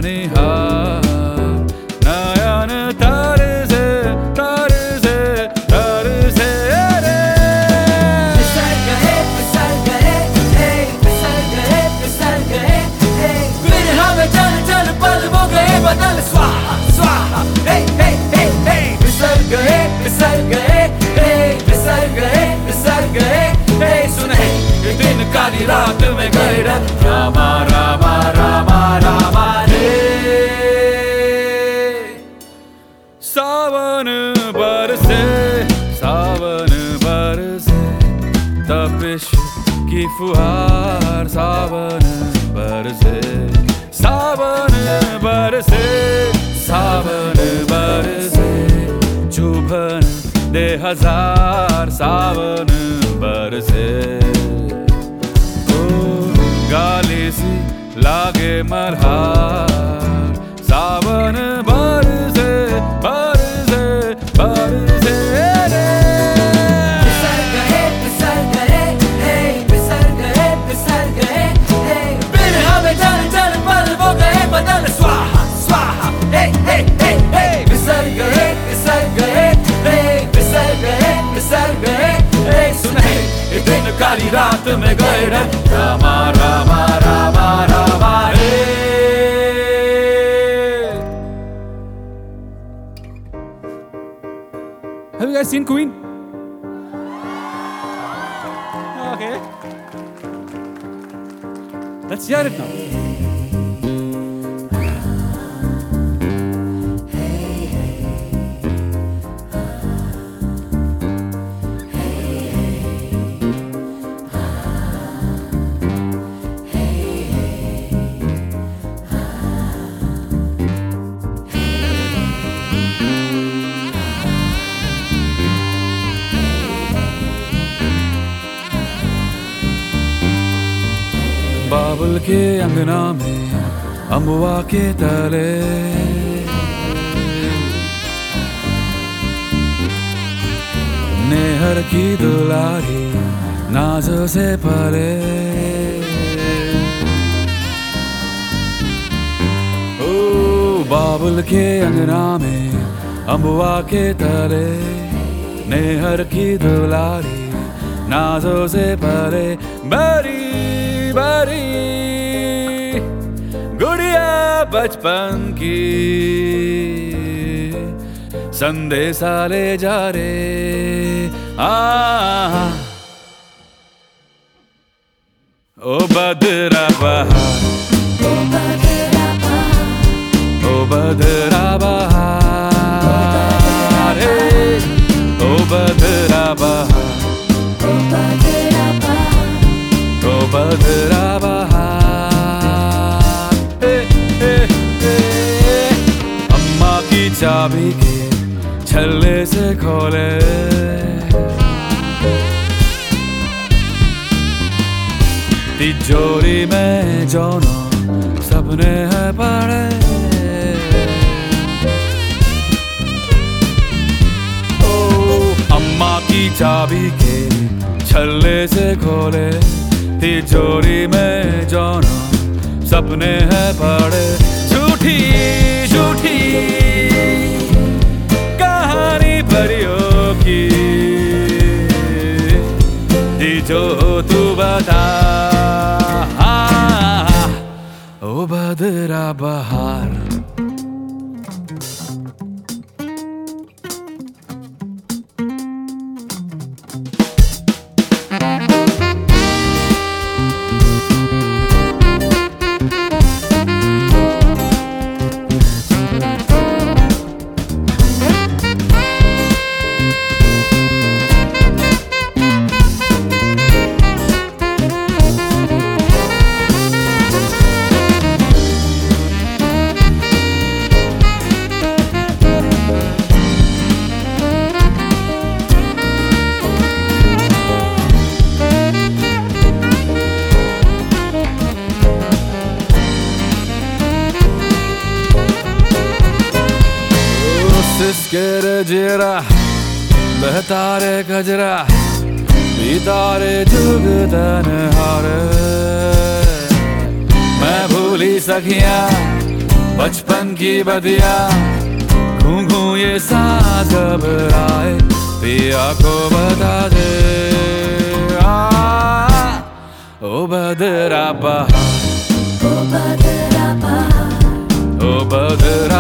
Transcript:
निहार नयन तर से रे फिसल गए फिर हमें चल पल वो गए बदल स्वाहा स्वाहा फिसल गए सुने दिन काली रात में गए रामा रामा रामा रामा रे सावन बरसे तपिश की फुहार सावन बरसे चुभन दे हजार सावन बरसे ओ गाली सी लागे मल्हार सावन बरसे रे फिसल गए फिर हमें चल पल वो गए बदल स्वाहा स्वाहा फिसल गए सुने दिन काली रात में गए रामा रामा रामा रामा रे Have you guys seen Queen? Okay. Let's hear it now. बाबुल के अंगना में अम्बुआ के तले नेहर की दुलारी नाजों से पले ओ बाबुल के अंगना में अम्बुआ के तले नेहर की दुलारी नाजों से पले बड़ी गुड़िया बचपन की संदेशा ले जा रे ओ बदरा बहार ओ बदरा बहार ओ बदरा बहार ओ बदरा बहार अम्मा की चाबी के छल्ले से खोले तिजोरी में जोनो सपने हैं पड़े ओ अम्मा की चाबी के छल्ले से खोले तिजोरी में जोनो सपने हैं पड़े झूठी कहानी परियों की जो तू बता ओ बदरा बहार सिस्केरे जेरा बहतारे गजरा बीतारे जुगतन हारे मैं भूली सखियां बचपन की बदिया घूं ये सांस घबराए, पिया को बता दे ओ बदरा बहार, ओ बदरा बहार, ओ बदरा